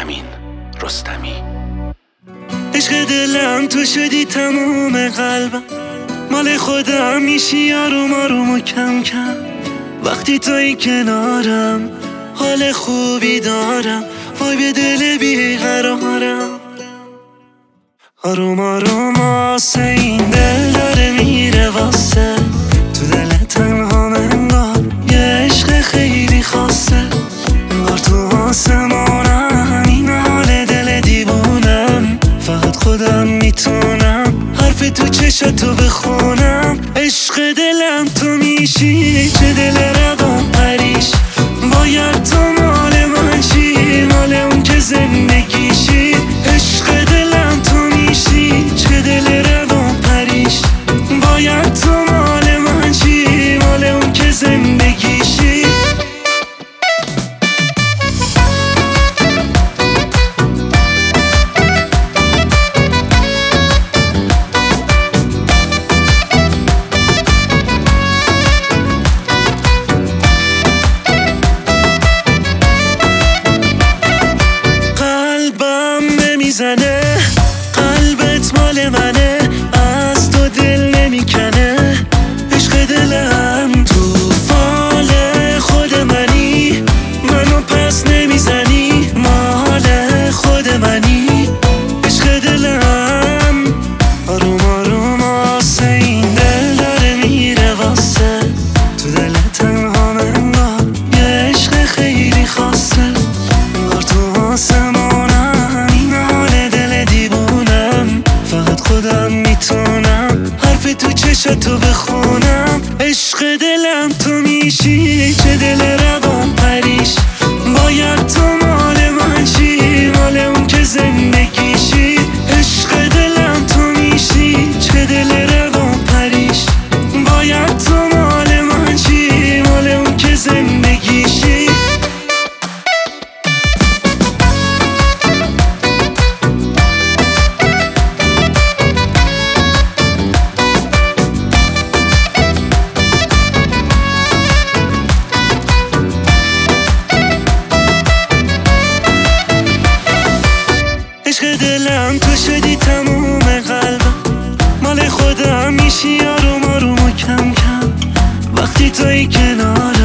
امین رستمی. عشق دلم تو شدی تموم قلبم، مال خودم میشی آروم آروم و کم کم. وقتی توی کنارم حال خوبی دارم، وای به دل بیقرارم. آروم آروم آسه این دل داره میره واسه، تو دل تنها انگار یه عشق خیلی خاصه. انگار تو آسمانم این حال دل دیوونم، فقط خودم میتونم حرف تو چشاتو بخونم. عشق دلم تو میشی، چه دل روان پریش، باید تو مال من شی، مال اون که زندگیشی. عشق دلم تو میشی، چه دل روان پریش، باید تو مال من شی، مال اون که زندگیشی. میزنه قلبت مال منه، از تو دل نمیکنه. عشق دلم تو فال خود منی، منو پس نمیزنی، مال خود منی. عشق دلم آروم آروم آسه این دل داره میره واسه، تو دل تنها انگار یه عشق خیلی خاصه. انگار تو آسمانم این حال دل دیوونم، فقط خودم میتونم حرف تو چشاتو بخونم. عشق دلم تو میشی، چه دل روان پریش، باید تو مال من شی، مال اون که زندگیشی. عشق دلم تو میشی، چه دل روان پریش، باید تو مال من شی، مال اون که زندگیشی. عشق دلم تو شدی تموم قلبم، مال خودم میشی آروم آروم و کم کم. وقتی توی کنار